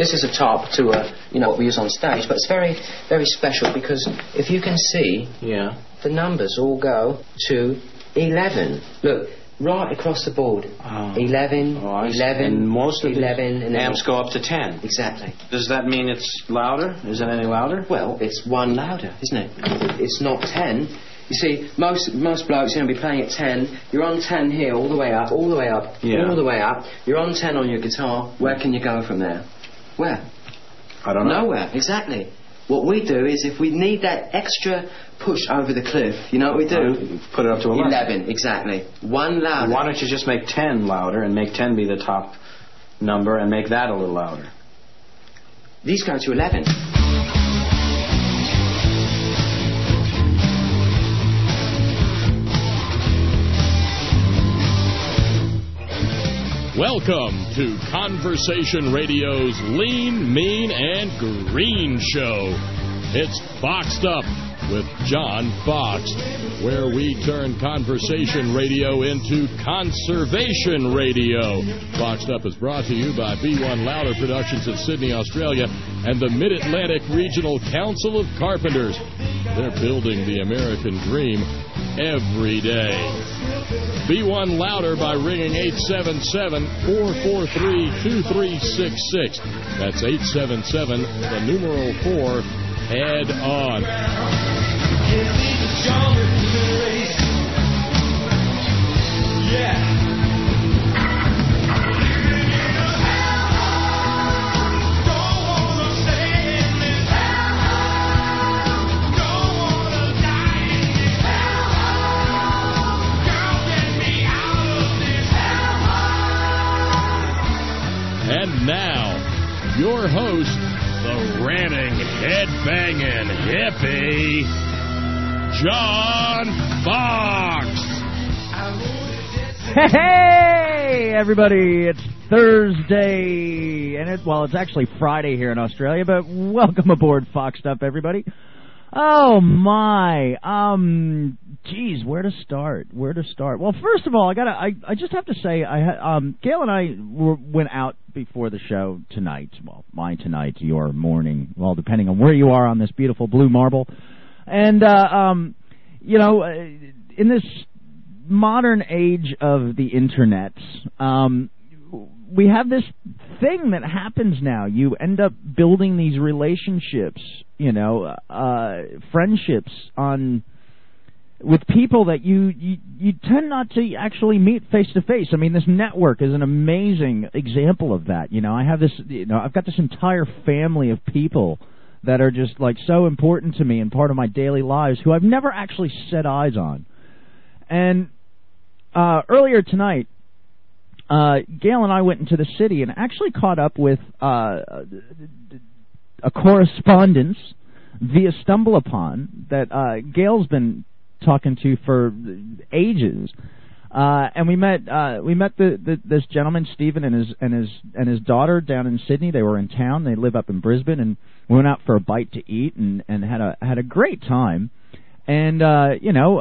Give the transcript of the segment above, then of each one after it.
This is a top to what we use on stage, but it's very, very special because if you can see, the numbers all go to 11. Look, right across the board. 11, 11, and most of 11, the amps go up to 10. Exactly. Does that mean it's louder? Is it any louder? Well, it's one louder, isn't it? It's not 10. You see, most blokes are going to be playing at 10. You're on 10 here, all the way up, all the way up, all the way up. You're on 10 on your guitar. Where can you go from there? Where? I don't know. Nowhere, exactly. What we do is, if we need that extra push over the cliff, you know what we do? Put it up to 11. 11, exactly. One louder. Why don't you just make 10 louder and make 10 be the top number and make that a little louder? These go to 11. Welcome to Conversation Radio's Lean, Mean, and Green Show. It's Boxed Up with John Fox, where we turn conversation radio into conservation radio. Boxed Up is brought to you by B1 Louder Productions of Sydney, Australia, and the Mid-Atlantic Regional Council of Carpenters. They're building the American dream every day. B1 Louder by ringing 877-443-2366. That's 877, the numeral 4, head on. Yeah. And now, your host, the ranting, head-banging hippie, John Fox. Hey, everybody, it's Thursday, and it's actually Friday here in Australia, but welcome aboard Foxed Up, everybody. Oh, my. Geez, where to start? Well, first of all, I just have to say, Gail and I went out before the show tonight. Well, mine tonight, your morning, well, depending on where you are on this beautiful blue marble. And, in this modern age of the internet, we have this thing that happens now. You end up building these relationships, friendships with people that you tend not to actually meet face to face. I mean, this network is an amazing example of that. I have this, I've got this entire family of people that are just like so important to me and part of my daily lives who I've never actually set eyes on. And earlier tonight, Gail and I went into the city and actually caught up with a correspondence via StumbleUpon that Gail's been talking to for ages, and we met this gentleman Stephen and his daughter down in Sydney. They were in town. They live up in Brisbane, and we went out for a bite to eat and had a great time. And I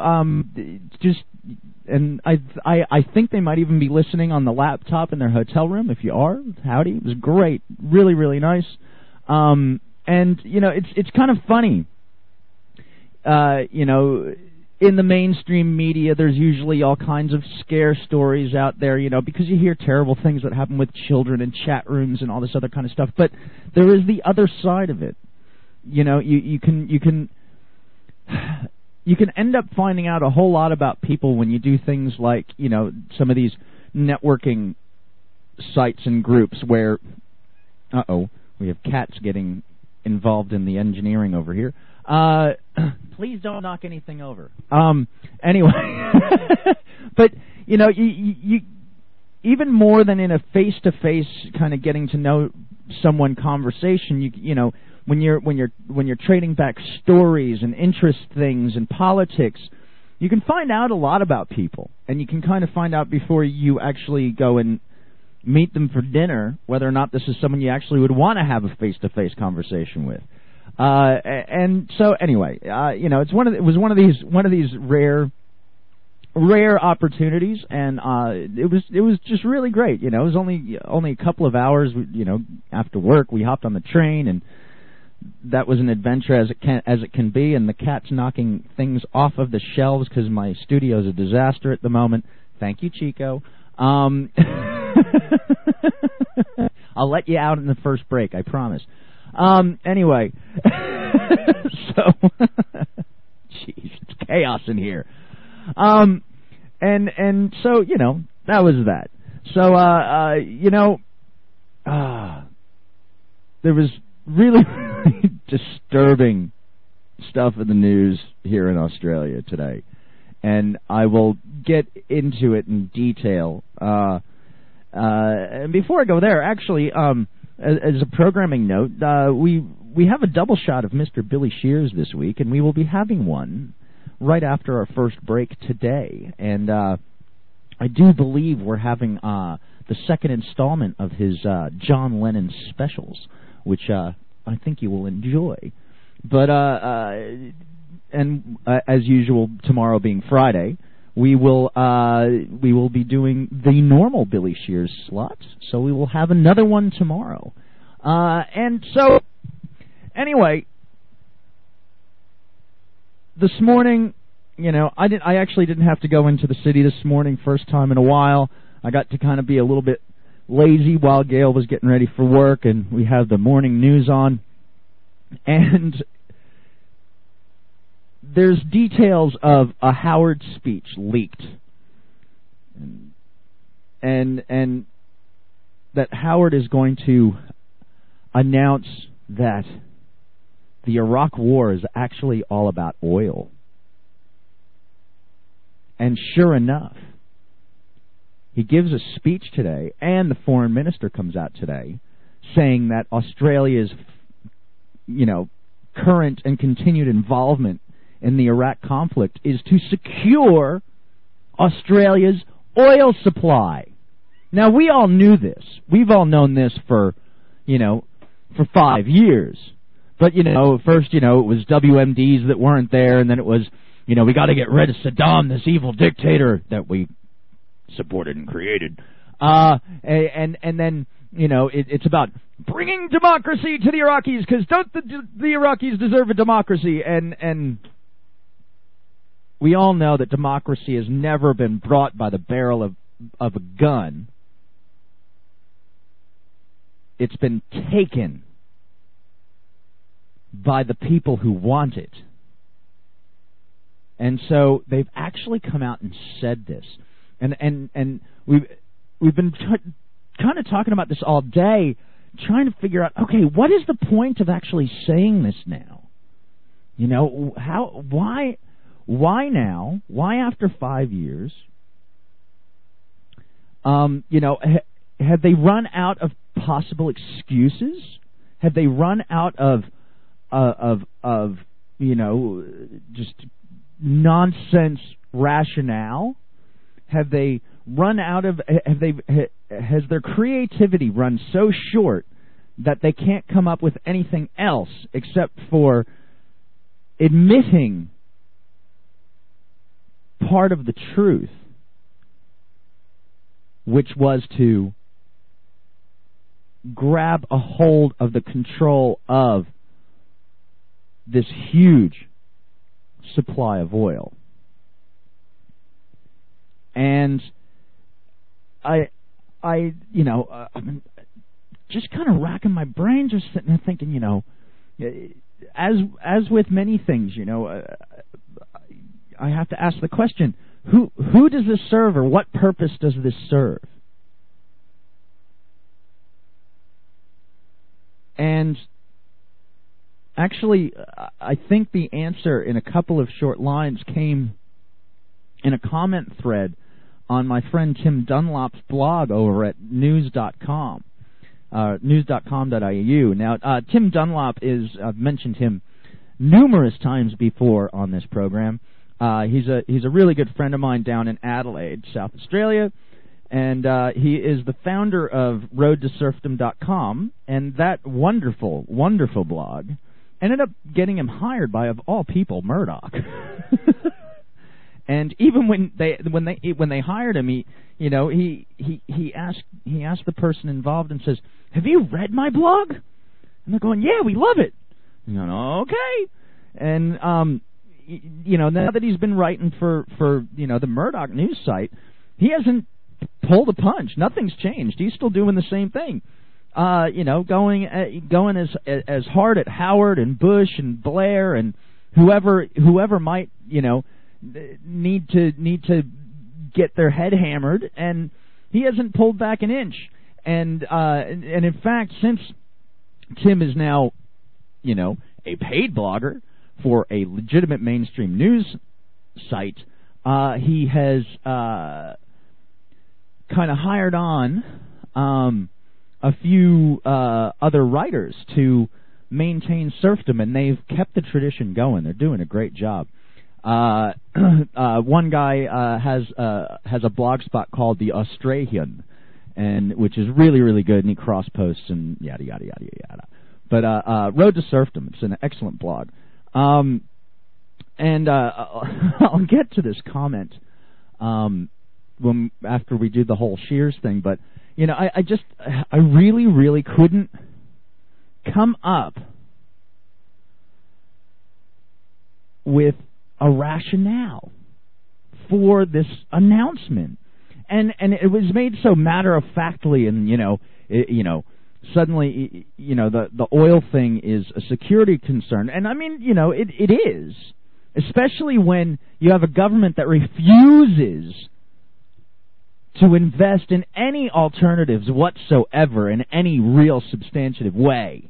think they might even be listening on the laptop in their hotel room. If you are, howdy. It was great, really, really nice. And it's kind of funny. In the mainstream media, there's usually all kinds of scare stories out there, because you hear terrible things that happen with children in chat rooms and all this other kind of stuff. But there is the other side of it. You can end up finding out a whole lot about people when you do things like, some of these networking sites and groups where, we have cats getting involved in the engineering over here. Please don't knock anything over. Anyway, but you even more than in a face-to-face kind of getting to know someone conversation, when you're trading back stories and interest things and politics, you can find out a lot about people, and you can kind of find out before you actually go and meet them for dinner whether or not this is someone you actually would want to have a face-to-face conversation with. And so anyway, it was one of these rare rare opportunities, and it was just really great. It was only a couple of hours. After work, we hopped on the train, and that was an adventure as it can be. And the cat's knocking things off of the shelves because my studio is a disaster at the moment. Thank you, Chico. I'll let you out in the first break, I promise. Anyway, so jeez, it's chaos in here. And so that was that. So there was really disturbing stuff in the news here in Australia today, and I will get into it in detail. And before I go there, actually, as a programming note, we have a double shot of Mr. Billy Shears this week, and we will be having one right after our first break today. And I do believe we're having the second installment of his John Lennon specials, which I think you will enjoy. But as usual, tomorrow being Friday, we will be doing the normal Billy Shears slots. So we will have another one tomorrow. And so anyway, this morning, I actually didn't have to go into the city this morning, first time in a while. I got to kind of be a little bit lazy while Gail was getting ready for work, and we have the morning news on. And there's details of a Howard speech leaked. And that Howard is going to announce that the Iraq War is actually all about oil. And sure enough, he gives a speech today, and the foreign minister comes out today saying that Australia's, current and continued involvement in the Iraq conflict is to secure Australia's oil supply. Now, we all knew this. We've all known this for 5 years. But, first, it was WMDs that weren't there, and then it was, we got to get rid of Saddam, this evil dictator that we supported and created. And then, it's about bringing democracy to the Iraqis, because don't the Iraqis deserve a democracy? And we all know that democracy has never been brought by the barrel of a gun. It's been taken by the people who want it. And so they've actually come out and said this. And we've been kind of talking about this all day, trying to figure out, okay, what is the point of actually saying this now? Why now? Why after 5 years? Have they run out of possible excuses? Have they run out of just nonsense rationale? Have they run out of? Has their creativity run so short that they can't come up with anything else except for admitting part of the truth, which was to grab a hold of the control of this huge supply of oil? And I've been just kind of racking my brain, just sitting there thinking, as with many things, I have to ask the question, who does this serve, or what purpose does this serve? And actually, I think the answer in a couple of short lines came in a comment thread on my friend Tim Dunlop's blog over at news.com, news.com.au. Now, Tim Dunlop I've mentioned him numerous times before on this program. He's a really good friend of mine down in Adelaide, South Australia, and he is the founder of RoadToSerfdom.com, and that wonderful, wonderful blog ended up getting him hired by, of all people, Murdoch. And even when they hired him, he asked the person involved and says, "Have you read my blog?" And they're going, "Yeah, we love it." And going, "Okay." And now that he's been writing for the Murdoch news site, he hasn't pulled a punch. Nothing's changed. He's still doing the same thing. Going as hard at Howard and Bush and Blair and whoever might need to get their head hammered, and he hasn't pulled back an inch. And in fact, since Tim is now a paid blogger for a legitimate mainstream news site, he has kind of hired on a few other writers to maintain serfdom, and they've kept the tradition going. They're doing a great job. One guy has a blog spot called The Australian, and which is really, really good, and he cross posts and yada yada yada yada. But Road to Serfdom, it's an excellent blog. And I'll get to this comment after we do the whole Shears thing, but I really, really couldn't come up with a rationale for this announcement, and it was made so matter of factly, and suddenly the oil thing is a security concern, and I mean it is, especially when you have a government that refuses to invest in any alternatives whatsoever in any real substantive way.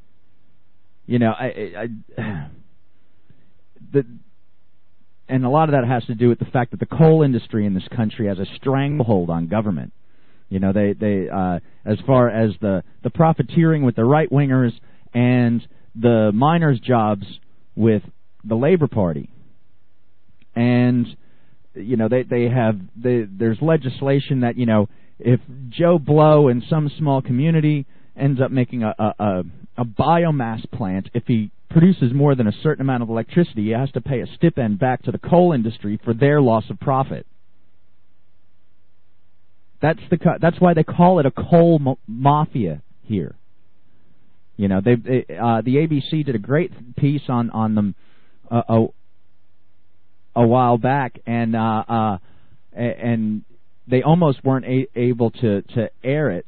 And a lot of that has to do with the fact that the coal industry in this country has a stranglehold on government. They as far as the profiteering with the right wingers and the miners' jobs with the Labor Party, and there's legislation that if Joe Blow in some small community ends up making a biomass plant, if he produces more than a certain amount of electricity, he has to pay a stipend back to the coal industry for their loss of profit. That's why they call it a coal mafia here. The ABC did a great piece on them a while back, and they almost weren't able to air it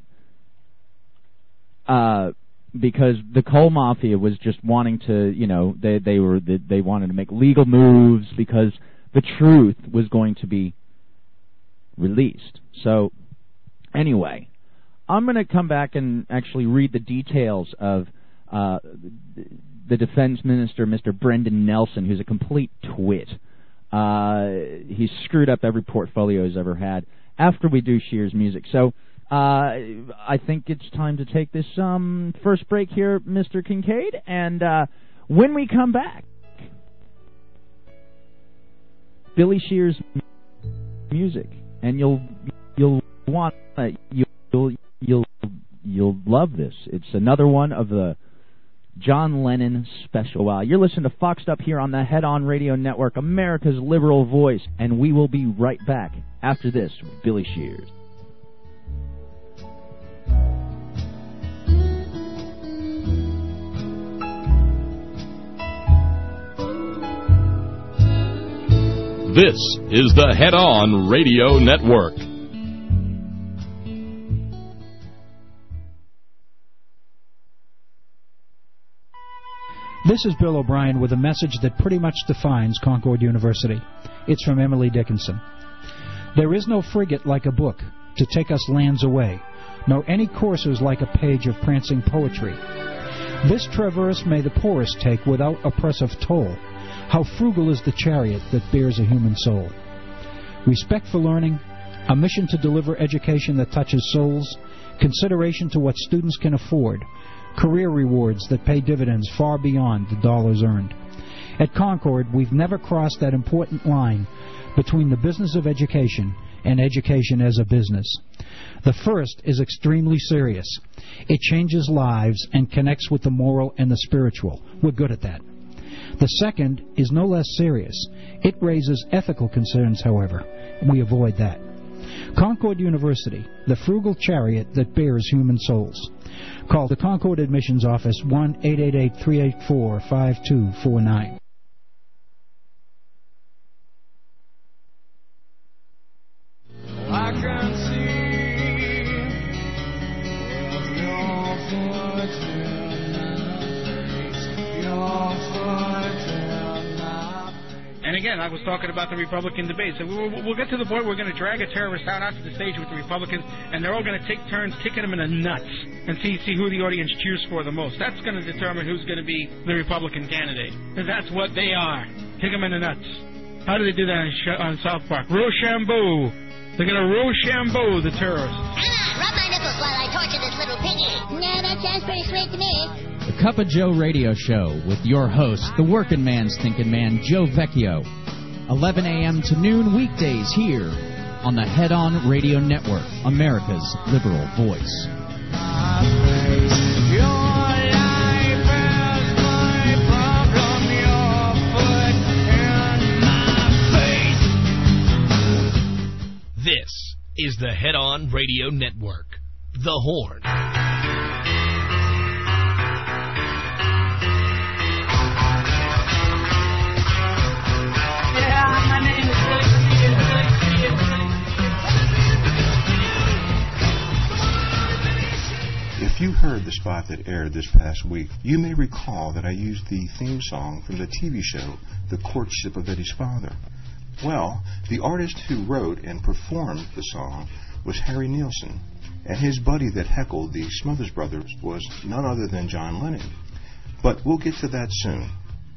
because the coal mafia was just wanting to, they wanted to make legal moves because the truth was going to be released. So anyway, I'm going to come back and actually read the details of the defense minister, Mr. Brendan Nelson, who's a complete twit. He's screwed up every portfolio he's ever had, after we do Shears music. So I think it's time to take this first break here, Mr. Kincaid, and when we come back, Billy Shears music, and you'll want you'll love this. It's another one of the John Lennon special. Wow, you're listening to Foxed Up here on the Head On Radio Network, America's liberal voice, and we will be right back after this with Billy Shears. This is the Head On Radio Network. This is Bill O'Brien with a message that pretty much defines Concord University. It's from Emily Dickinson. There is no frigate like a book to take us lands away, nor any coursers like a page of prancing poetry. This traverse may the poorest take without oppressive toll. How frugal is the chariot that bears a human soul. Respect for learning, a mission to deliver education that touches souls, consideration to what students can afford, career rewards that pay dividends far beyond the dollars earned. At Concord, we've never crossed that important line between the business of education and education as a business. The first is extremely serious. It changes lives and connects with the moral and the spiritual. We're good at that. The second is no less serious. It raises ethical concerns, however. We avoid that. Concord University, the frugal chariot that bears human souls. Call the Concord Admissions Office 1-888-384-5249. I can see And again, I was talking about the Republican debate. So we'll get to the point where we're going to drag a terrorist out onto the stage with the Republicans, and they're all going to take turns kicking him in the nuts and see who the audience cheers for the most. That's going to determine who's going to be the Republican candidate. Because that's what they are. Kick him in the nuts. How do they do that on South Park? Rochambeau. They're going to Rochambeau the terrorists. Come on, rub my nipples while I torture this little piggy. No, that sounds pretty sweet to me. The Cup of Joe radio show with your host, the working man's thinking man, Joe Vecchio. 11 a.m. to noon weekdays here on the Head On Radio Network, America's liberal voice. This is the Head On Radio Network, The Horn. If you heard the spot that aired this past week, you may recall that I used the theme song from the TV show, The Courtship of Eddie's Father. Well, the artist who wrote and performed the song was Harry Nilsson, and his buddy that heckled the Smothers Brothers was none other than John Lennon. But we'll get to that soon.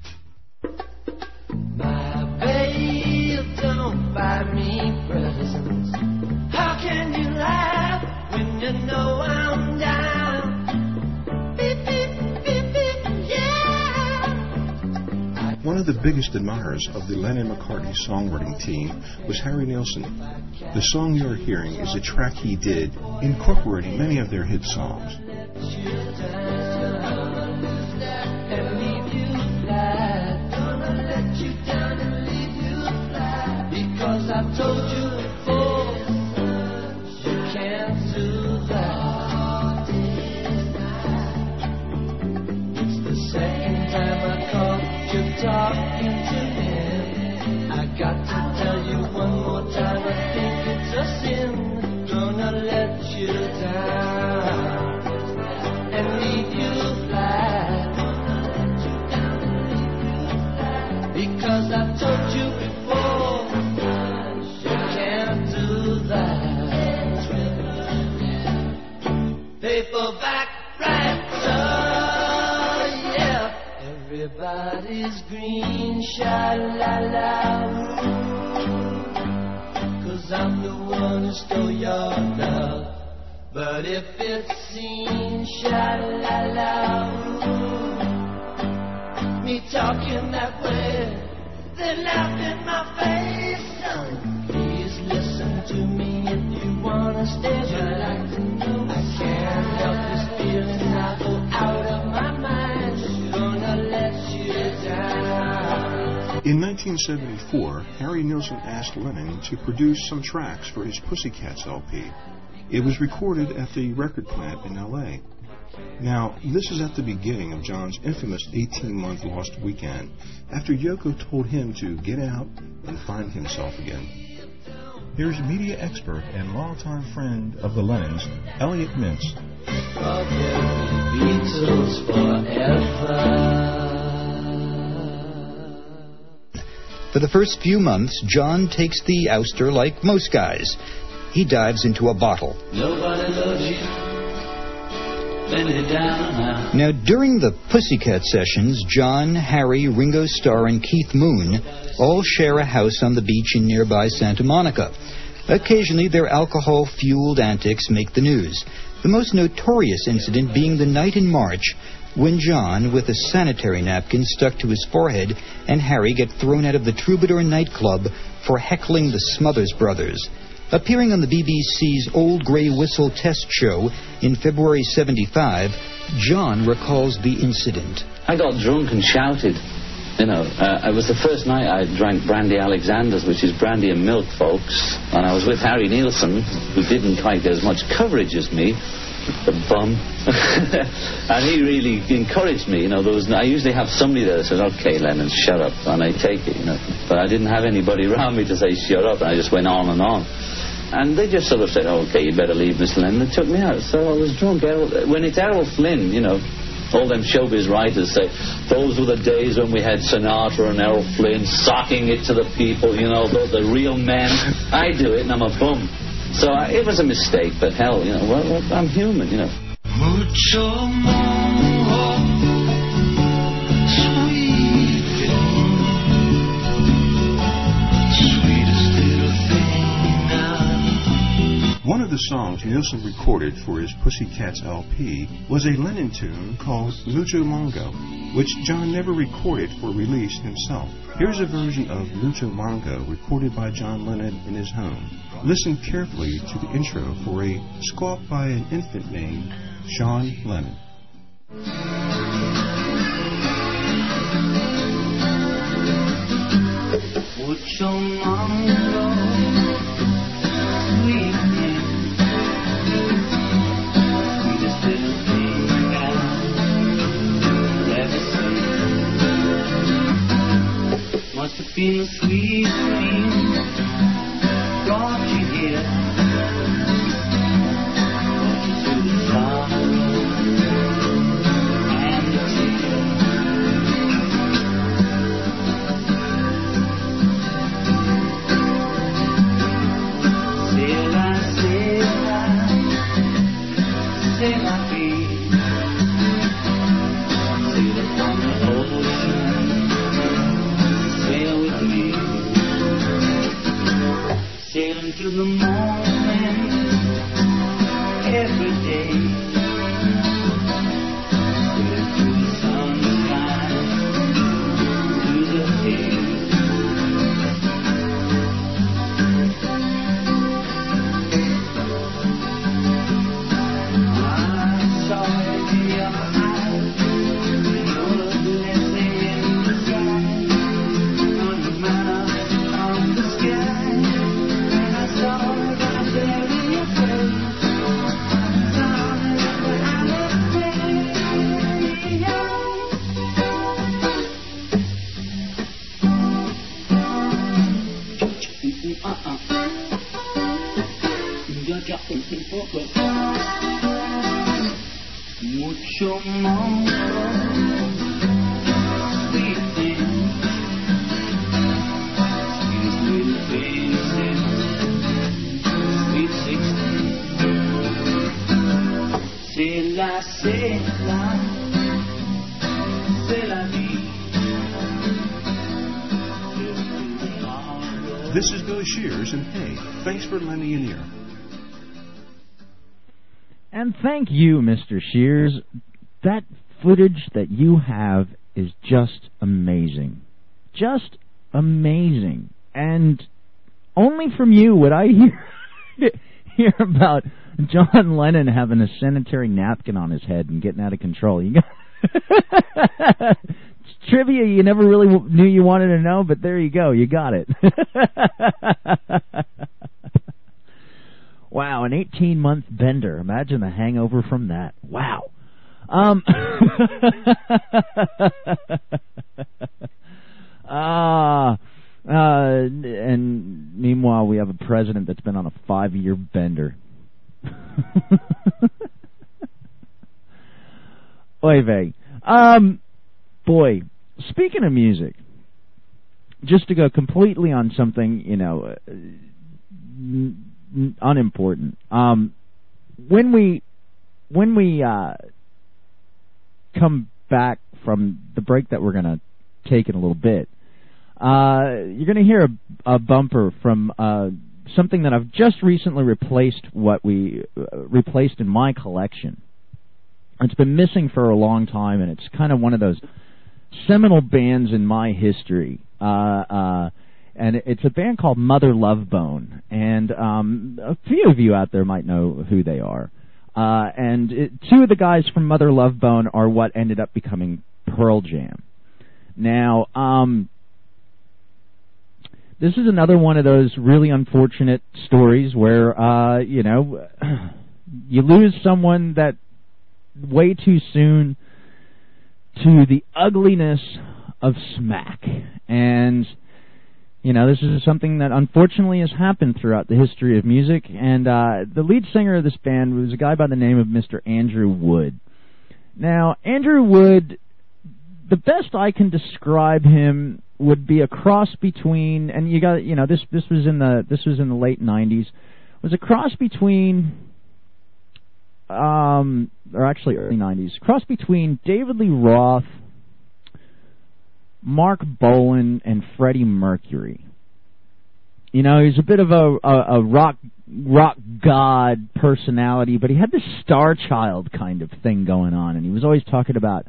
My babe, don't buy me presents. How can you laugh when you know I'm down? Beep, beep, beep, beep, yeah. One of the biggest admirers of the Lennon-McCartney songwriting team was Harry Nilsson. The song you're hearing is a track he did, incorporating many of their hit songs. Because I told you before, you can't do that. It's the second time I caught you talking to him. I got to tell you one more time, I think it's a sin. Gonna let you down and leave you flat. Because I told you before, paperback writer, yeah. Everybody's green, sha-la-la, 'cause I'm the one who stole your love. But if it seems sha-la-la, me talking that way, they laugh in my face. Please listen to me if you wanna stay, but I can't help this feeling. I go out of my mind, just gonna let you down. In 1974, Harry Nilsson asked Lennon to produce some tracks for his Pussycats LP. It was recorded at the record plant in L.A. Now, this is at the beginning of John's infamous 18-month lost weekend, after Yoko told him to get out and find himself again. Here's media expert and longtime friend of the Lennons, Elliot Mintz. Beatles forever. For the first few months, John takes the ouster like most guys. He dives into a bottle. Nobody loves you. Now, during the Pussycat sessions, John, Harry, Ringo Starr, and Keith Moon all share a house on the beach in nearby Santa Monica. Occasionally, their alcohol-fueled antics make the news, the most notorious incident being the night in March when John, with a sanitary napkin stuck to his forehead, and Harry get thrown out of the Troubadour nightclub for heckling the Smothers Brothers. Appearing on the BBC's Old Grey Whistle test show in February '75, John recalls the incident. I got drunk and shouted, It was the first night I drank Brandy Alexander's, which is brandy and milk, folks. And I was with Harry Nilsson, who didn't quite get as much coverage as me, the bum. And he really encouraged me. I usually have somebody there that says, "Okay, Lennon, shut up," and I take it. But I didn't have anybody around me to say shut up, and I just went on and on. And they just sort of said, "Okay, you better leave, Mr. Lennon." They took me out. So I was drunk. When it's Errol Flynn, all them showbiz writers say, those were the days when we had Sinatra and Errol Flynn socking it to the people, the real men. I do it and I'm a bum. So it was a mistake, but hell, I'm human, Mucho more, sweet thing, sweetest little thing now. One of the songs Nilsson recorded for his Pussycats LP was a Lennon tune called Mucho Mongo, which John never recorded for release himself. Here's a version of Mucho Mongo recorded by John Lennon in his home. Listen carefully to the intro for a squawk by an infant named Sean Lennon. Mucho Mongo, sweet thing, sweetest little thing I've ever seen. Must have been a sweet dream brought you here. Brought you through the sorrow and the tears. Sail I free. Sail upon the ocean. Sail with me. Sailing through the morning every day. Sailing through the sunshine, through the haze. I saw it in your eyes, your blessing in the sky, on the mountain, on the sky. Mucho mongo, sweet thing, sweetest little faces, sweet 16. C'est la vie. This is Billy Shears, and hey, thanks for lending an ear. And thank you, Mr. Shears. That footage that you have is just amazing. Just amazing. And only from you would I hear about John Lennon having a sanitary napkin on his head and getting out of control. You got it's trivia you never really knew you wanted to know, but there you go. You got it. Wow, an 18-month bender. Imagine the hangover from that. Wow. And meanwhile, we have a president that's been on a 5-year bender. Oy vey. Boy, speaking of music, just to go completely on something, unimportant. When we come back from the break that we're going to take in a little bit, you're going to hear a bumper from something that I've just recently replaced in my collection. It's been missing for a long time, and it's kind of one of those seminal bands in my history. And it's a band called Mother Love Bone, and a few of you out there might know who they are. And two of the guys from Mother Love Bone are what ended up becoming Pearl Jam. Now, this is another one of those really unfortunate stories where, you lose someone that way too soon to the ugliness of smack. And, this is something that unfortunately has happened throughout the history of music. And the lead singer of this band was a guy by the name of Mr. Andrew Wood. Now, Andrew Wood, the best I can describe him would be a cross between, and you got, this was in the late 90s, was a cross between, or actually early 90s, cross between David Lee Roth, Mark Bolan, and Freddie Mercury. He's a bit of a rock god personality, but he had this Star Child kind of thing going on, and he was always talking about,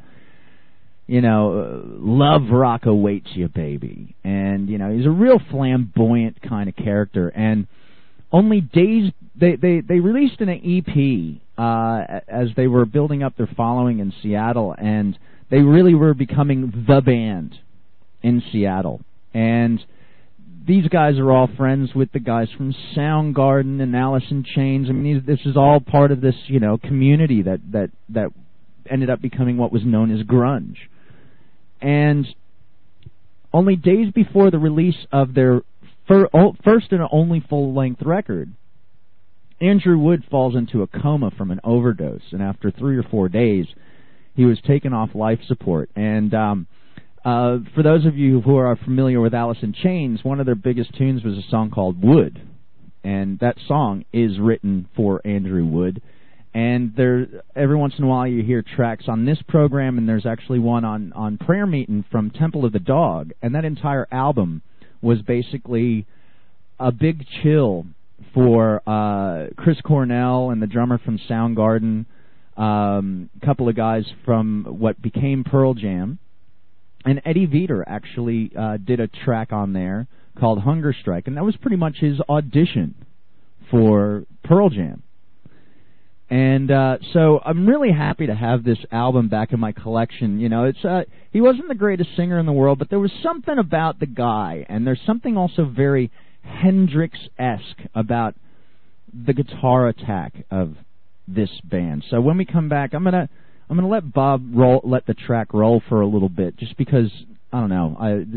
love rock awaits you, baby. And, he's a real flamboyant kind of character. And only days, they released an EP as they were building up their following in Seattle, and they really were becoming the band in Seattle. And these guys are all friends with the guys from Soundgarden and Alice in Chains. I mean, this is all part of this, community that ended up becoming what was known as grunge. And only days before the release of their first and only full-length record, Andrew Wood falls into a coma from an overdose, and after 3 or 4 days, he was taken off life support. And for those of you who are familiar with Alice in Chains, one of their biggest tunes was a song called Wood, and that song is written for Andrew Wood. And every once in a while you hear tracks on this program, and there's actually one on Prayer Meeting from Temple of the Dog, and that entire album was basically a big chill for Chris Cornell and the drummer from Soundgarden, a couple of guys from what became Pearl Jam, and Eddie Vedder actually did a track on there called Hunger Strike, and that was pretty much his audition for Pearl Jam. And so I'm really happy to have this album back in my collection. He wasn't the greatest singer in the world, but there was something about the guy, and there's something also very Hendrix-esque about the guitar attack of this band. So when we come back, I'm gonna let Bob let the track roll for a little bit, just because I don't know.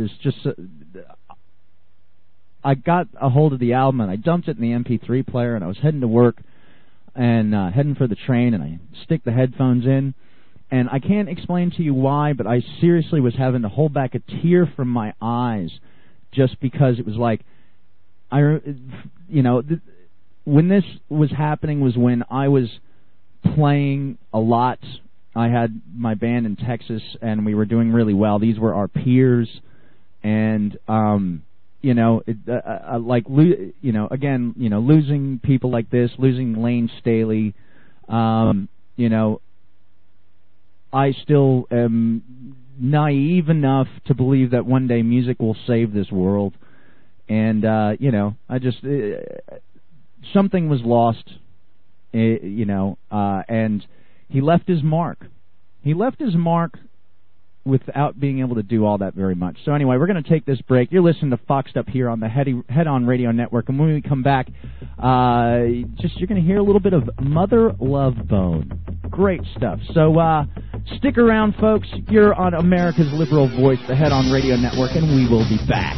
I got a hold of the album and I dumped it in the MP3 player, and I was heading to work and heading for the train, and I stick the headphones in, and I can't explain to you why, but I seriously was having to hold back a tear from my eyes just because it was like, when this was happening was when I was playing a lot. I had my band in Texas, and we were doing really well. These were our peers, and losing people like this, losing Lane Staley, I still am naive enough to believe that one day music will save this world. And, something was lost, and he left his mark. He left his mark without being able to do all that very much. So anyway, we're going to take this break. You're listening to Foxed Up here on the Head On Radio Network, and when we come back, you're going to hear a little bit of Mother Love Bone. Great stuff. So stick around, folks. You're on America's Liberal Voice, the Head On Radio Network, and we will be back.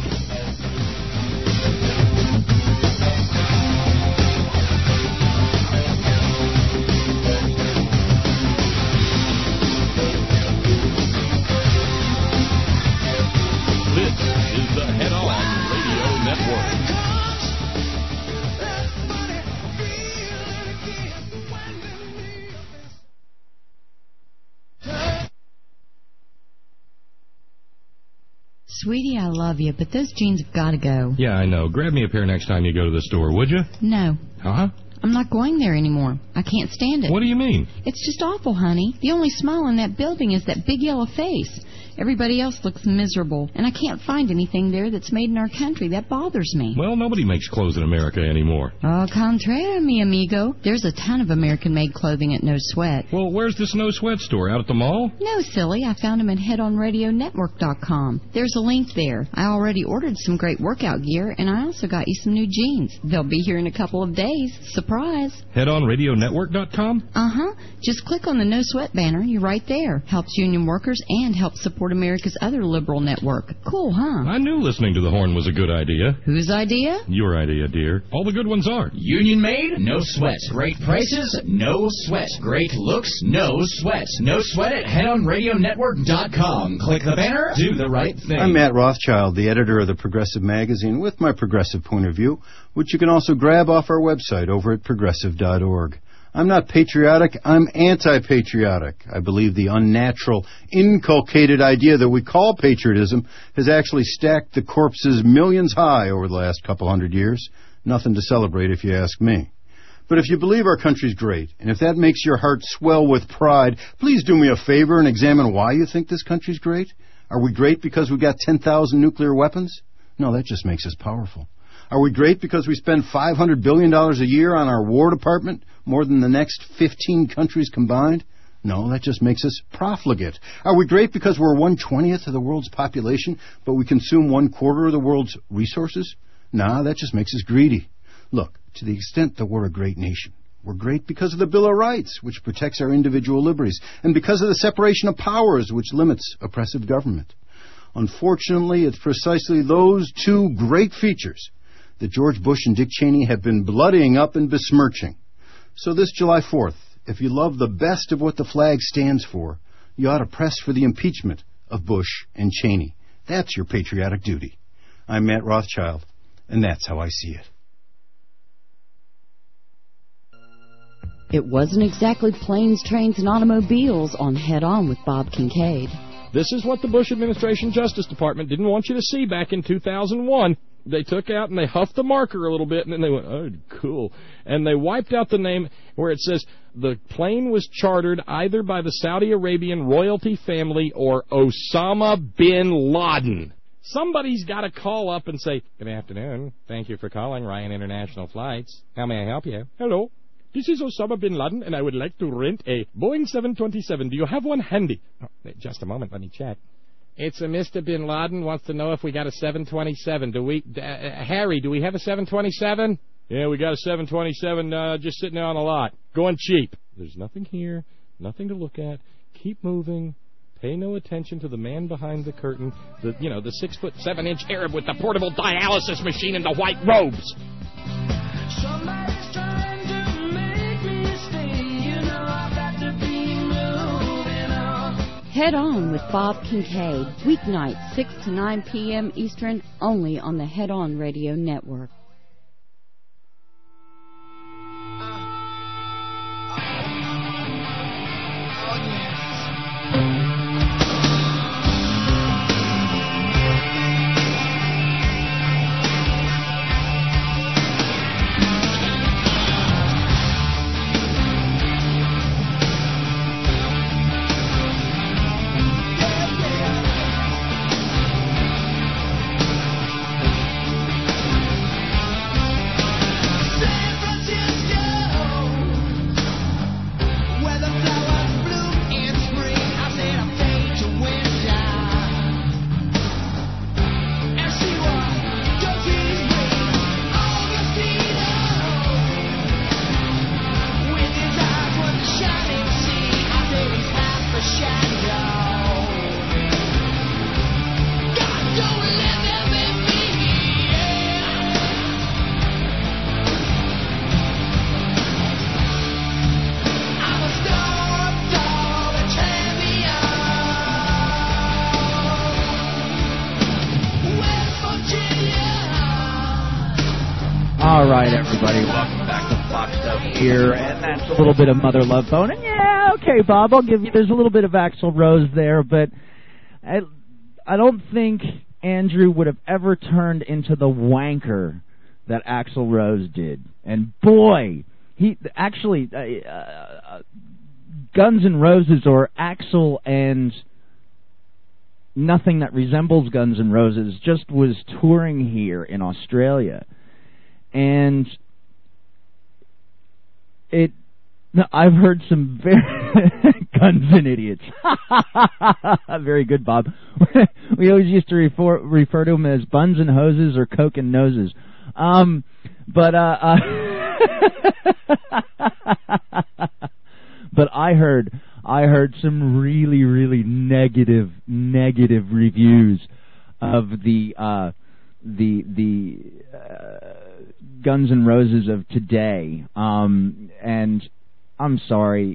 Sweetie, I love you, but those jeans have got to go. Yeah, I know. Grab me a pair next time you go to the store, would you? No. Uh-huh. I'm not going there anymore. I can't stand it. What do you mean? It's just awful, honey. The only smile in that building is that big yellow face. Everybody else looks miserable, and I can't find anything there that's made in our country. That bothers me. Well, nobody makes clothes in America anymore. Au contraire, mi amigo. There's a ton of American-made clothing at No Sweat. Well, where's this No Sweat store? Out at the mall? No, silly. I found them at headonradionetwork.com. There's a link there. I already ordered some great workout gear, and I also got you some new jeans. They'll be here in a couple of days. Surprise. Headonradionetwork.com? Uh-huh. Just click on the No Sweat banner. You're right there. Helps union workers and helps support America's other liberal network. Cool, huh? I knew listening to the horn was a good idea. Whose idea? Your idea, dear. All the good ones are. Union made? No sweat. Great prices? No sweat. Great looks? No sweat. No sweat at headonradionetwork.com. Click the banner. Do the right thing. I'm Matt Rothschild, the editor of the Progressive Magazine, with my progressive point of view, which you can also grab off our website over at progressive.org. I'm not patriotic, I'm anti-patriotic. I believe the unnatural, inculcated idea that we call patriotism has actually stacked the corpses millions high over the last couple hundred years. Nothing to celebrate if you ask me. But if you believe our country's great, and if that makes your heart swell with pride, please do me a favor and examine why you think this country's great. Are we great because we got 10,000 nuclear weapons? No, that just makes us powerful. Are we great because we spend $500 billion a year on our War Department, more than the next 15 countries combined? No, that just makes us profligate. Are we great because we're 1/20th of the world's population, but we consume 1/4 of the world's resources? Nah, that just makes us greedy. Look, to the extent that we're a great nation, we're great because of the Bill of Rights, which protects our individual liberties, and because of the separation of powers, which limits oppressive government. Unfortunately, it's precisely those two great features that George Bush and Dick Cheney have been bloodying up and besmirching. So this July 4th, if you love the best of what the flag stands for, you ought to press for the impeachment of Bush and Cheney. That's your patriotic duty. I'm Matt Rothschild, and that's how I see it. It wasn't exactly planes, trains, and automobiles on Head On with Bob Kincaid. This is what the Bush administration Justice Department didn't want you to see back in 2001. They took out and they huffed the marker a little bit, and then they went, oh, cool. And they wiped out the name where it says the plane was chartered either by the Saudi Arabian royalty family or Osama bin Laden. Somebody's got to call up and say, good afternoon. Thank you for calling Ryan International Flights. How may I help you? Hello. This is Osama bin Laden, and I would like to rent a Boeing 727. Do you have one handy? Oh, just a moment. Let me check. It's a Mr. Bin Laden wants to know if we got a 727. Harry, do we have a 727? Yeah, we got a 727 just sitting there on the lot. Going cheap. There's nothing here, nothing to look at. Keep moving. Pay no attention to the man behind the curtain, the 6'7" Arab with the portable dialysis machine and the white robes. Somebody's trying to make me stay. You know I've got to be moving on. Head On with Bob Kincaid, weeknights 6 to 9 p.m. Eastern, only on the Head On Radio Network. All right, everybody, welcome back to Boxed Up here, and that's a little bit of Mother Love Bone. And yeah, okay, Bob, I'll give you. There's a little bit of Axl Rose there, but I don't think Andrew would have ever turned into the wanker that Axl Rose did. And boy, Guns N' Roses, or Axl and nothing that resembles Guns N' Roses, just was touring here in Australia, and I've heard some very Guns and Idiots. Very good, Bob. We always used to refer to them as Buns and Hoses or Coke and Noses. But I heard some really, really negative reviews of the Guns N' Roses of today. And I'm sorry,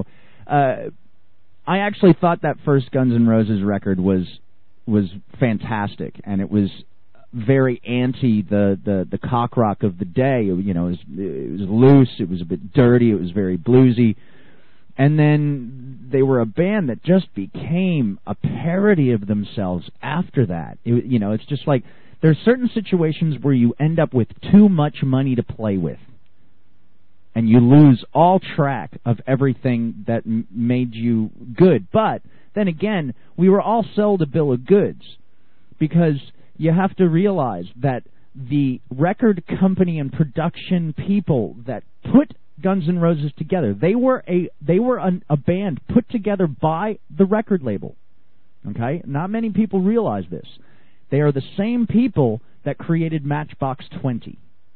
I actually thought that first Guns N' Roses record was fantastic, and it was very anti the cock rock of the day. It was loose, it was a bit dirty, it was very bluesy. And then they were a band that just became a parody of themselves after that. It's just like there's certain situations where you end up with too much money to play with, and you lose all track of everything that made you good. But then again, we were all sold a bill of goods, because you have to realize that the record company and production people that put Guns N' Roses together, they were a band put together by the record label. Okay? Not many people realize this. They are the same people that created Matchbox 20.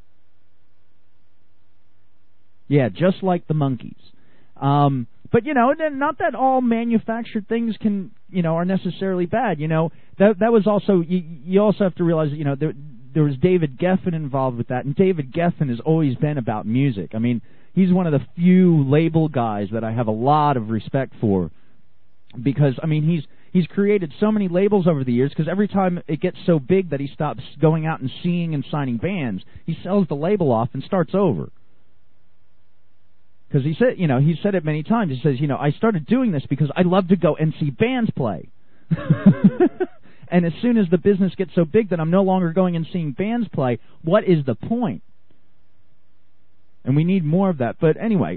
Yeah, just like the Monkees. But not that all manufactured things are necessarily bad. That was also, you also have to realize that there was David Geffen involved with that, and David Geffen has always been about music. I mean, he's one of the few label guys that I have a lot of respect for, because he's created so many labels over the years, because every time it gets so big that he stops going out and seeing and signing bands, he sells the label off and starts over. Because he said it many times. He says, I started doing this because I love to go and see bands play. And as soon as the business gets so big that I'm no longer going and seeing bands play, what is the point? And we need more of that. But anyway,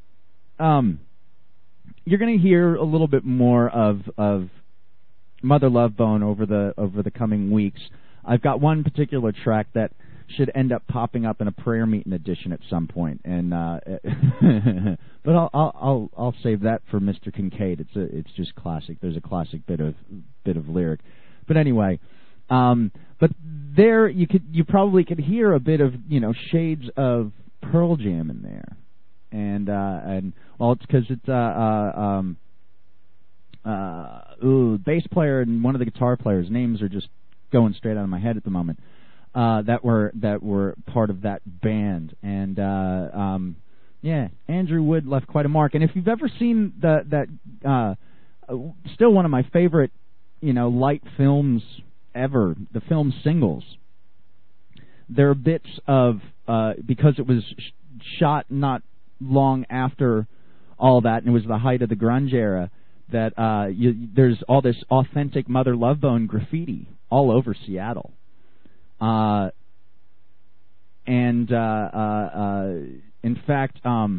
you're going to hear a little bit more of Mother Love Bone over the coming weeks. I've got one particular track that should end up popping up in a prayer meeting edition at some point, and but I'll save that for Mr. Kincaid. It's just classic. There's a classic bit of lyric, but anyway, but there you probably could hear a bit of shades of Pearl Jam in there, and well, it's because it's bass player and one of the guitar players' names are just going straight out of my head at the moment. That were part of that band, and Andrew Wood left quite a mark. And if you've ever seen that still one of my favorite light films ever, the film Singles, there are bits of because it was shot not long after all that, and it was the height of the grunge era, that there's all this authentic Mother Love Bone graffiti all over Seattle. In fact,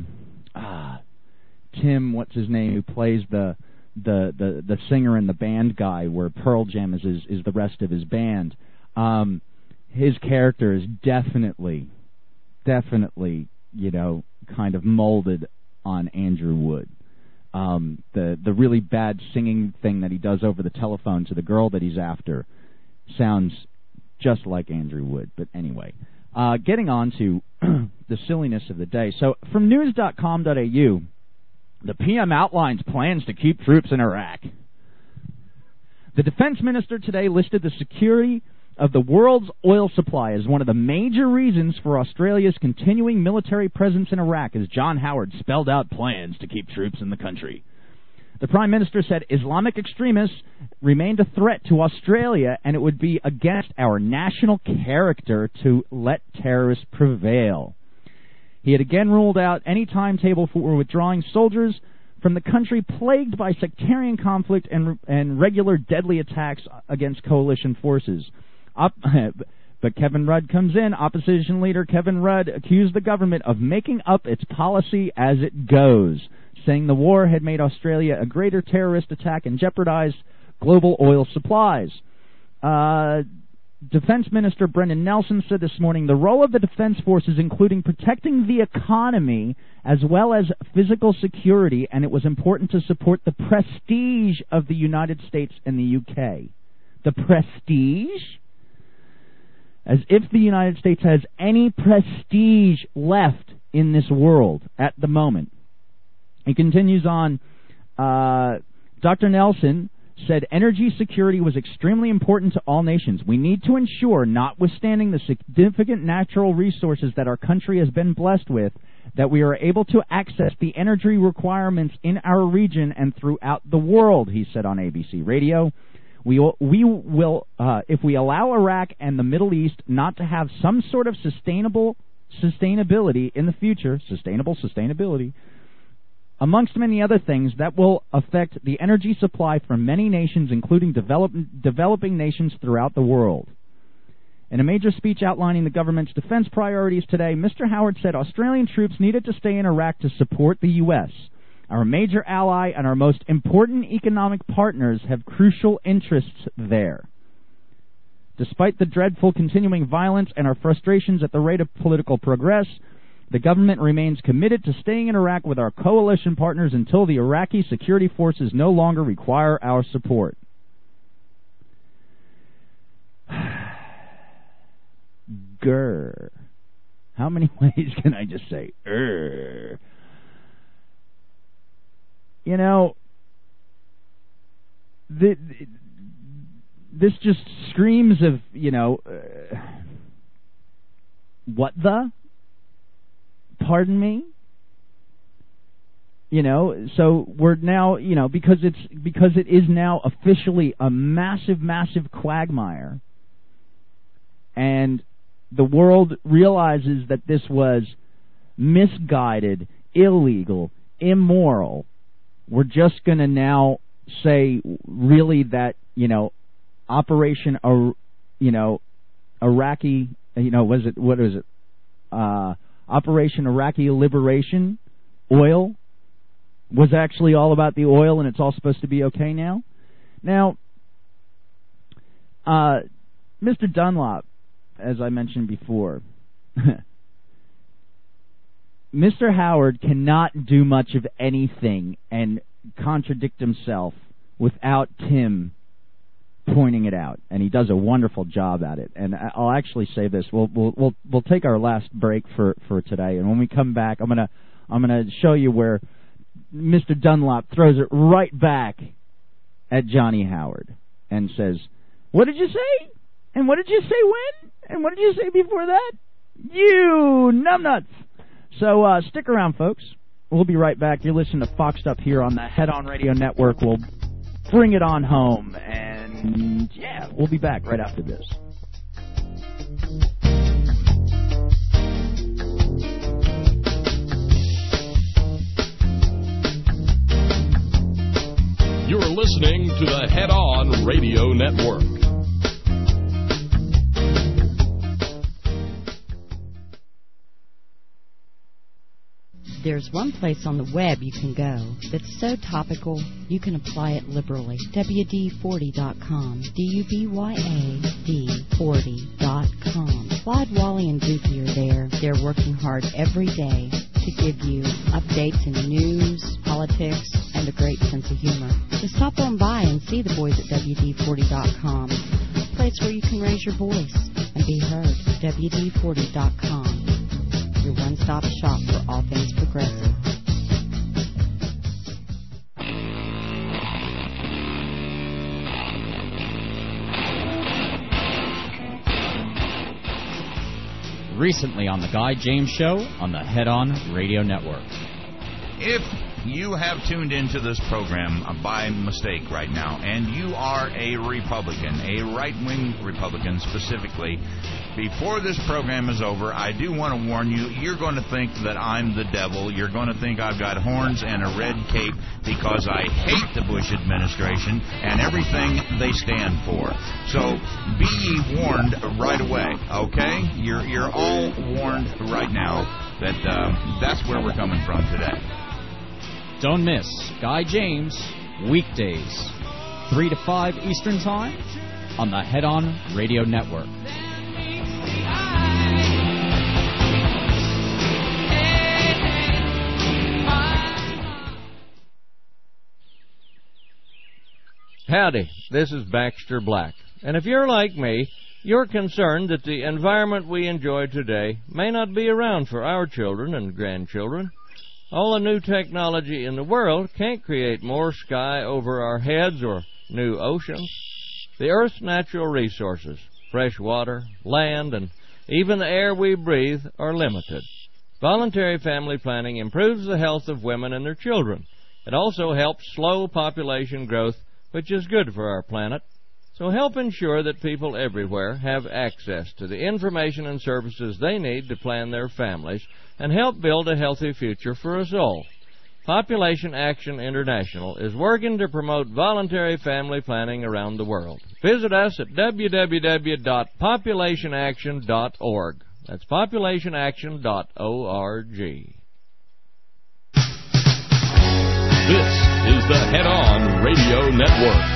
Tim, what's his name, who plays the singer and the band guy, where Pearl Jam is the rest of his band, his character is definitely, kind of molded on Andrew Wood. The really bad singing thing that he does over the telephone to the girl that he's after sounds just like Andrew Wood. But anyway, getting on to the silliness of the day. So from news.com.au, the PM outlines plans to keep troops in Iraq. The defense minister today listed the security of the world's oil supply as one of the major reasons for Australia's continuing military presence in Iraq, as John Howard spelled out plans to keep troops in the country. The Prime Minister said Islamic extremists remained a threat to Australia, and it would be against our national character to let terrorists prevail. He had again ruled out any timetable for withdrawing soldiers from the country plagued by sectarian conflict and regular deadly attacks against coalition forces. But Kevin Rudd comes in. Opposition leader Kevin Rudd accused the government of making up its policy as it goes, saying the war had made Australia a greater terrorist attack and jeopardized global oil supplies. Defense Minister Brendan Nelson said this morning, the role of the Defense Forces, including protecting the economy as well as physical security, and it was important to support the prestige of the United States and the UK. The prestige? As if the United States has any prestige left in this world at the moment. He continues on, Dr. Nelson said energy security was extremely important to all nations. We need to ensure, notwithstanding the significant natural resources that our country has been blessed with, that we are able to access the energy requirements in our region and throughout the world, he said on ABC Radio. We will, if we allow Iraq and the Middle East not to have some sort of sustainability in the future, sustainability, amongst many other things, that will affect the energy supply for many nations, including developing nations throughout the world. In a major speech outlining the government's defense priorities today, Mr. Howard said Australian troops needed to stay in Iraq to support the U.S. Our major ally and our most important economic partners have crucial interests there. Despite the dreadful continuing violence and our frustrations at the rate of political progress, the government remains committed to staying in Iraq with our coalition partners until the Iraqi security forces no longer require our support. Grr. How many ways can I just say grr? You know, this just screams of, what the? Pardon me? So we're now, because it is now officially a massive, massive quagmire, and the world realizes that this was misguided, illegal, immoral. We're just going to now say, really, that, Operation, Iraqi, Operation Iraqi Liberation, oil, was actually all about the oil, and it's all supposed to be okay now? Now, Mr. Dunlop, as I mentioned before, Mr. Howard cannot do much of anything and contradict himself without Tim pointing it out, and he does a wonderful job at it. And I'll actually say this: we'll take our last break for today, and when we come back, I'm gonna show you where Mr. Dunlop throws it right back at Johnny Howard and says, "What did you say? And what did you say when? And what did you say before that? You numbnuts!" So stick around, folks. We'll be right back. You're listening to Foxed Up here on the Head On Radio Network. We'll bring it on home, and yeah, we'll be back right after this. You're listening to the Head On Radio Network. There's one place on the web you can go that's so topical you can apply it liberally. WD40.com. DUBYAD40.com. Clyde, Wally, and Dookie are there. They're working hard every day to give you updates in news, politics, and a great sense of humor. So stop on by and see the boys at WD40.com. A place where you can raise your voice and be heard. WD40.com. Your one-stop shop for all things progressive. Recently on The Guy James Show on the Head On Radio Network. If you have tuned into this program by mistake right now, and you are a Republican, a right-wing Republican specifically, before this program is over, I do want to warn you, you're going to think that I'm the devil. You're going to think I've got horns and a red cape because I hate the Bush administration and everything they stand for. So be ye warned right away, okay? You're all warned right now that that's where we're coming from today. Don't miss Guy James, weekdays, 3 to 5 Eastern Time on the Head On Radio Network. Howdy, this is Baxter Black. And if you're like me, you're concerned that the environment we enjoy today may not be around for our children and grandchildren. All the new technology in the world can't create more sky over our heads or new oceans. The Earth's natural resources, fresh water, land, and even the air we breathe are limited. Voluntary family planning improves the health of women and their children. It also helps slow population growth, which is good for our planet. So help ensure that people everywhere have access to the information and services they need to plan their families and help build a healthy future for us all. Population Action International is working to promote voluntary family planning around the world. Visit us at www.populationaction.org. That's populationaction.org. This is the Head On Radio Network.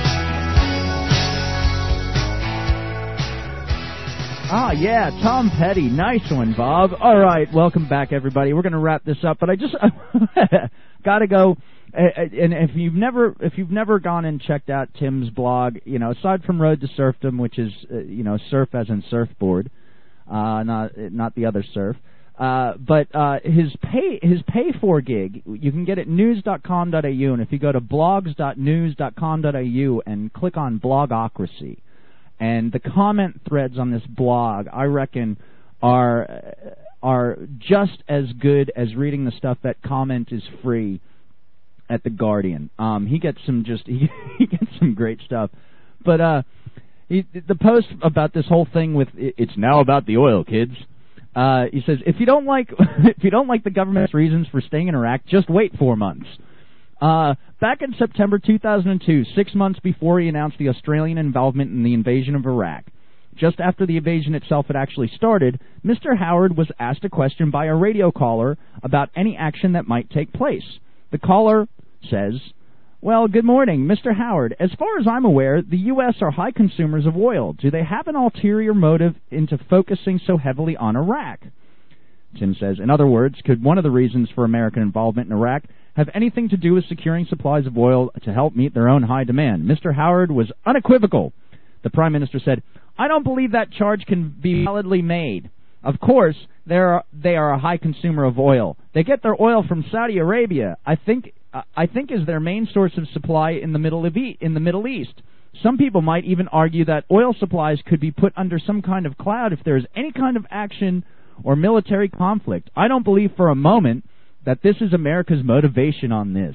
Ah, yeah, Tom Petty. Nice one, Bob. All right, welcome back, everybody. We're going to wrap this up, but I just got to go. And if you've never gone and checked out Tim's blog, aside from Road to Surfdom, which is surf as in surfboard, not the other surf. But his pay for gig, you can get it at news.com.au, and if you go to blogs.news.com.au and click on Blogocracy, and the comment threads on this blog, I reckon, are just as good as reading the stuff that Comment is free at The Guardian. He gets some he gets some great stuff, but the post about this whole thing with it's now about the oil, kids. He says, if you don't like the government's reasons for staying in Iraq, just wait 4 months. Back in September 2002, 6 months before he announced the Australian involvement in the invasion of Iraq, just after the invasion itself had actually started, Mr. Howard was asked a question by a radio caller about any action that might take place. The caller says, "Well, good morning, Mr. Howard. As far as I'm aware, the U.S. are high consumers of oil. Do they have an ulterior motive into focusing so heavily on Iraq?" Tim says, in other words, could one of the reasons for American involvement in Iraq have anything to do with securing supplies of oil to help meet their own high demand? Mr. Howard was unequivocal. The Prime Minister said, "I don't believe that charge can be validly made. Of course, they are a high consumer of oil. They get their oil from Saudi Arabia. I think is their main source of supply in the Middle East. Some people might even argue that oil supplies could be put under some kind of cloud if there is any kind of action or military conflict. I don't believe for a moment that this is America's motivation on this."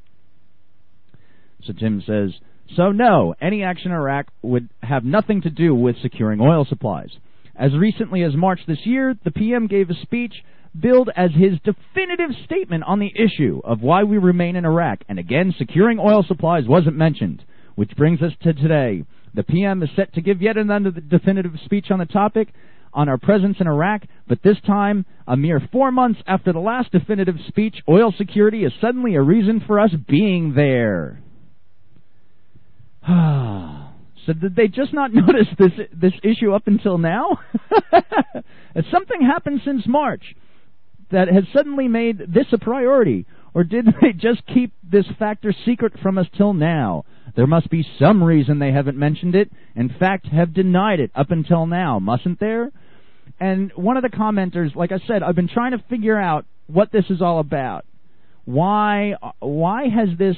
So Tim says, so no, any action in Iraq would have nothing to do with securing oil supplies. As recently as March this year, the PM gave a speech billed as his definitive statement on the issue of why we remain in Iraq, and again, securing oil supplies wasn't mentioned, which brings us to today. The PM is set to give yet another definitive speech on the topic, on our presence in Iraq, but this time, a mere 4 months after the last definitive speech, oil security is suddenly a reason for us being there. So did they just not notice this issue up until now? Has something happened since March that has suddenly made this a priority? Or did they just keep this factor secret from us till now? There must be some reason they haven't mentioned it, in fact, have denied it up until now, mustn't there? And one of the commenters, like I said, I've been trying to figure out what this is all about. Why has this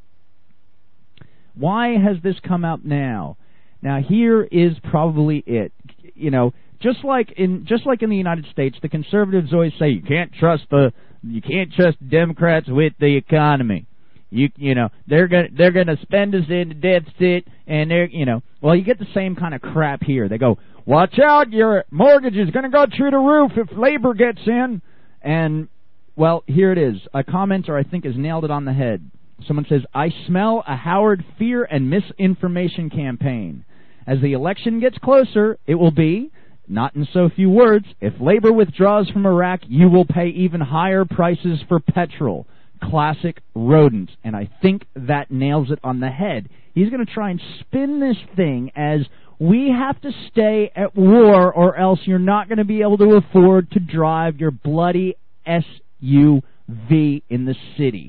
come out now? Now here is probably it. Just like in the United States, the conservatives always say you can't trust the you can't trust Democrats with the economy. You know, they're gonna spend us into deficit, and well, you get the same kind of crap here. They go, watch out, your mortgage is gonna go through the roof if labor gets in. And, well, here it is. A commenter, I think, has nailed it on the head. Someone says, I smell a Howard fear and misinformation campaign. As the election gets closer, it will be, not in so few words, if labor withdraws from Iraq, you will pay even higher prices for petrol. Classic rodent. And I think that nails it on the head. He's going to try and spin this thing as we have to stay at war or else you're not going to be able to afford to drive your bloody SUV in the city.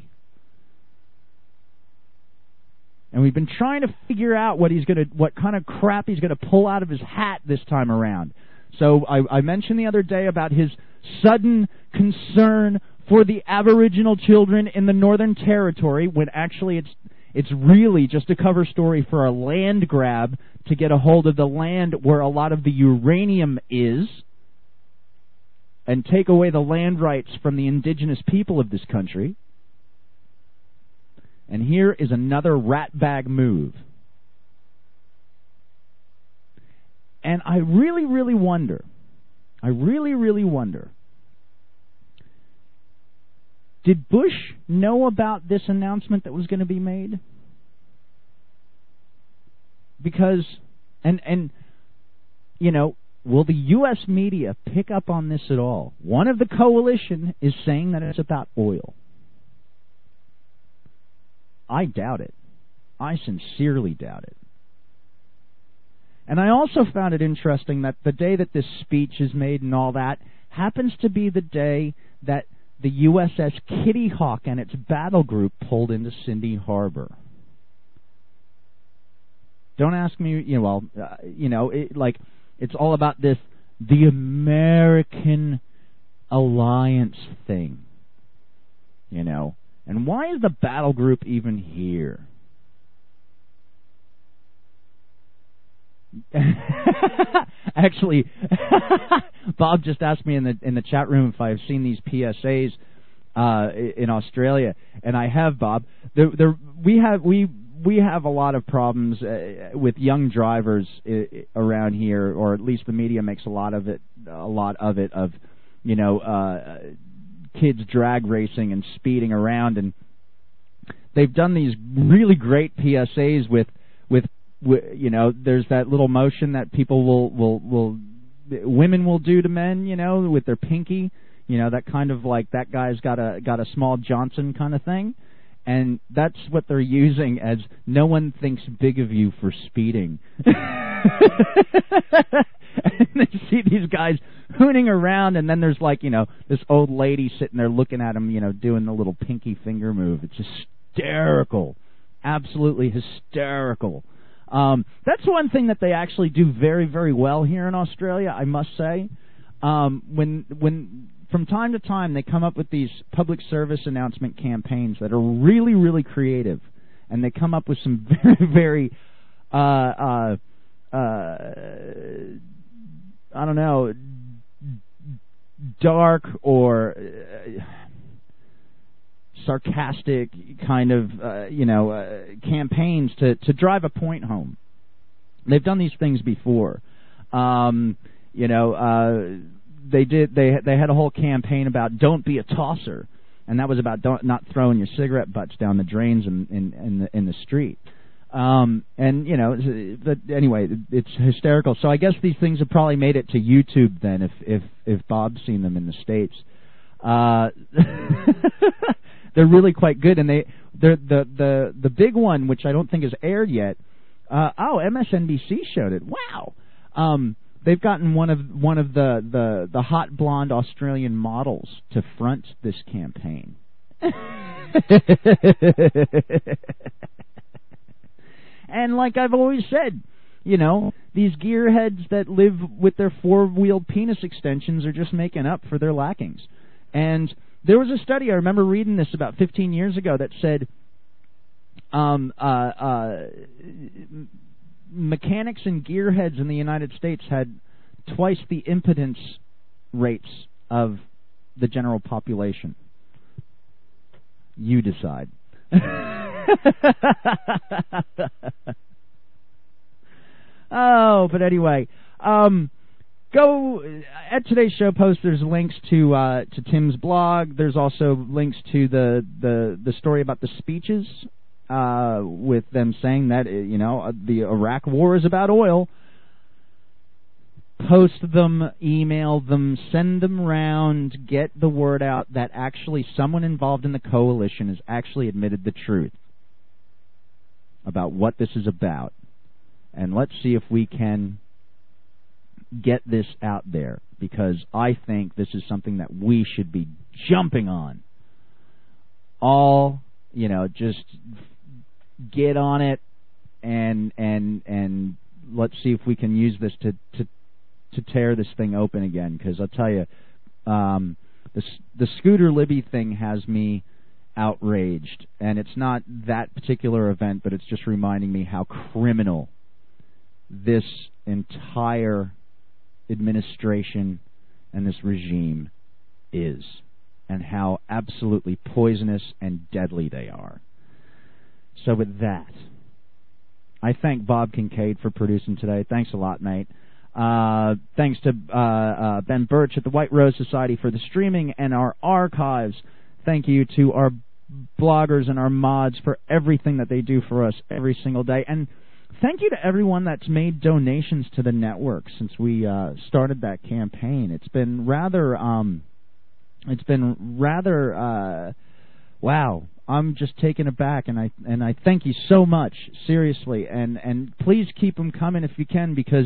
And we've been trying to figure out what kind of crap he's going to pull out of his hat this time around. So I mentioned the other day about his sudden concern for the Aboriginal children in the Northern Territory, when actually it's really just a cover story for a land grab to get a hold of the land where a lot of the uranium is and take away the land rights from the indigenous people of this country. And here is another ratbag move. And I really, really wonder, did Bush know about this announcement that was going to be made? Because, and you know, will the U.S. media pick up on this at all? One of the coalition is saying that it's about oil. I doubt it. I sincerely doubt it. And I also found it interesting that the day that this speech is made and all that happens to be the day that the USS Kitty Hawk and its battle group pulled into Sydney Harbor. Don't ask me, it's all about this, the American alliance thing, And why is the battle group even here? Actually, Bob just asked me in the chat room if I've seen these PSAs in Australia, and I have, Bob. We have a lot of problems with young drivers around here, or at least the media makes a lot of it of kids drag racing and speeding around, and they've done these really great PSAs with there's that little motion that people women will do to men, with their pinky, that kind of like that guy's got a small Johnson kind of thing, and that's what they're using as no one thinks big of you for speeding. And they see these guys hooning around, and then there's this old lady sitting there looking at them, doing the little pinky finger move. It's hysterical, absolutely hysterical. That's one thing that they actually do very, very well here in Australia, I must say. When from time to time they come up with these public service announcement campaigns that are really, really creative, and they come up with some very, very I don't know, dark or sarcastic kind of campaigns to drive a point home. They've done these things before. They had a whole campaign about don't be a tosser, and that was about not throwing your cigarette butts down the drains in the street. Anyway, it's hysterical. So I guess these things have probably made it to YouTube then, if Bob's seen them in the States. They're really quite good, and they're the big one, which I don't think has aired yet. MSNBC showed it. Wow. They've gotten one of the hot blonde Australian models to front this campaign. And like I've always said, these gearheads that live with their four-wheeled penis extensions are just making up for their lackings. And there was a study, I remember reading this about 15 years ago, that said mechanics and gearheads in the United States had twice the impotence rates of the general population. You decide. Oh, but anyway, go at today's show post. There's links to Tim's blog. There's also links to the story about the speeches, with them saying that the Iraq War is about oil. Post them, email them, send them round, get the word out that actually someone involved in the coalition has actually admitted the truth about what this is about. And let's see if we can get this out there, because I think this is something that we should be jumping on. Just get on it and let's see if we can use this to tear this thing open again, because I'll tell you, the Scooter Libby thing has me outraged, and it's not that particular event, but it's just reminding me how criminal this entire administration and this regime is, and how absolutely poisonous and deadly they are. So with that, I thank Bob Kincaid for producing today. Thanks a lot, mate. Thanks to Ben Birch at the White Rose Society for the streaming and our archives. Thank you to our bloggers and our mods for everything that they do for us every single day. And thank you to everyone that's made donations to the network since we started that campaign. It's been rather wow. I'm just taken aback, and I thank you so much, seriously. And please keep them coming if you can, because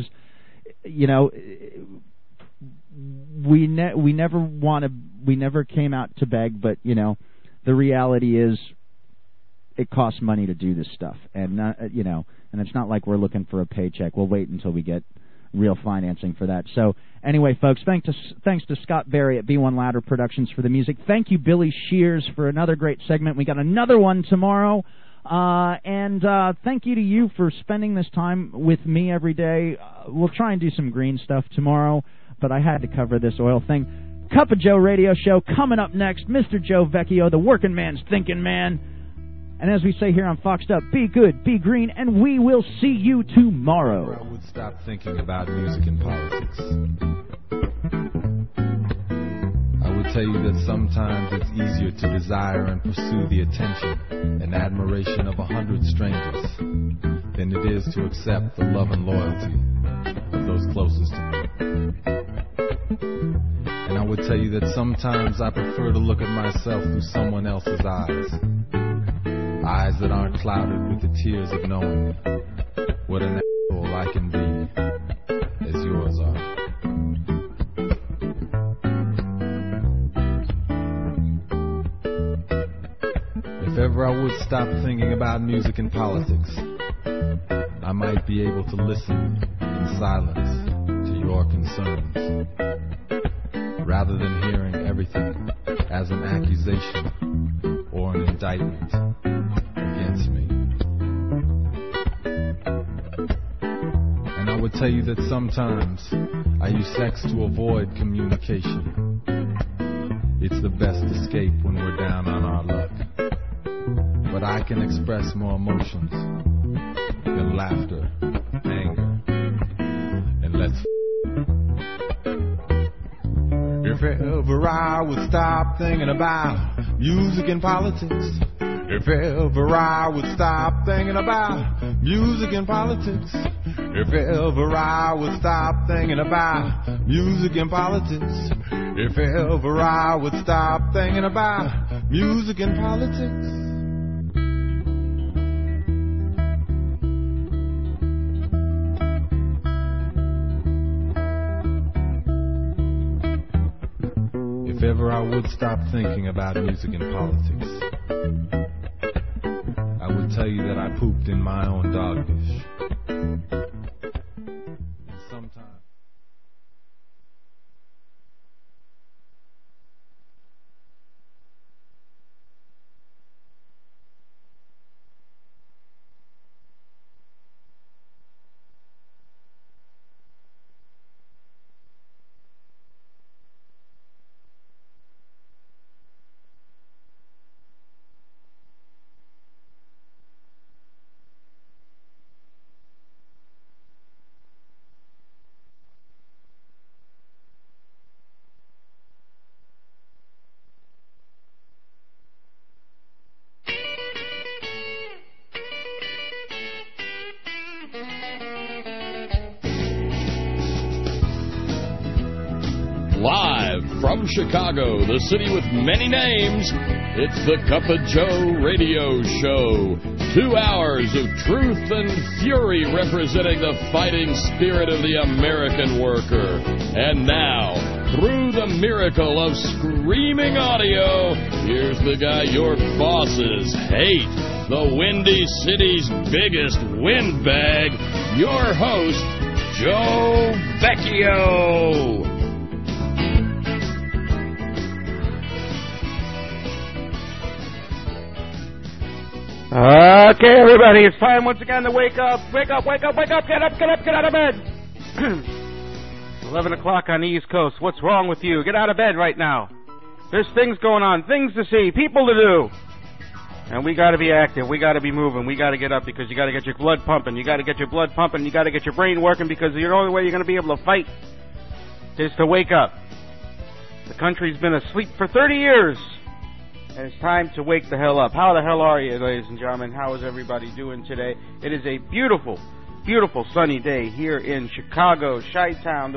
we never came out to beg, but the reality is it costs money to do this stuff, and and it's not like we're looking for a paycheck. We'll wait until we get real financing for that. So anyway, folks, thanks to Scott Berry at B1 Louder Productions for the music. Thank you, Billy Shears, for another great segment. We got another one tomorrow. And thank you to you for spending this time with me every day. We'll try and do some green stuff tomorrow, but I had to cover this oil thing. Cup of Joe radio show coming up next. Mr. Joe Vecchio, the working man's thinking man. And as we say here on Foxed Up, be good, be green, and we will see you tomorrow. I would stop thinking about music and politics. I would tell you that sometimes it's easier to desire and pursue the attention and admiration of 100 strangers than it is to accept the love and loyalty of those closest to me. And I would tell you that sometimes I prefer to look at myself through someone else's eyes. Eyes that aren't clouded with the tears of knowing what an asshole I can be as yours are. If ever I would stop thinking about music and politics, I might be able to listen in silence to your concerns, rather than hearing everything as an accusation or an indictment against me. And I would tell you that sometimes I use sex to avoid communication. It's the best escape when we're down on our luck. But I can express more emotions than laughter, anger, and let's if ever I would stop thinking about music and politics, if ever I would stop thinking about music and politics, if ever I would stop thinking about music and politics, if ever I would stop thinking about music and politics. If ever I would stop thinking about music and politics, I would tell you that I pooped in my own dog dish. Sometimes From Chicago, the city with many names, it's the Cup of Joe radio show. 2 hours of truth and fury representing the fighting spirit of the American worker. And now, through the miracle of screaming audio, here's the guy your bosses hate, the Windy City's biggest windbag, your host, Joe Vecchio. Okay, everybody, it's time once again to wake up. Wake up, wake up, wake up, get up, get up, get out of bed. 11 o'clock on the East Coast. What's wrong with you? Get out of bed right now. There's things going on, things to see, people to do. And we got to be active. We got to be moving. We got to get up because you got to get your blood pumping. You got to get your blood pumping. You got to get your brain working because the only way you're going to be able to fight is to wake up. The country's been asleep for 30 years. And it's time to wake the hell up. How the hell are you, ladies and gentlemen? How is everybody doing today? It is a beautiful, beautiful sunny day here in Chicago, Chi-Town.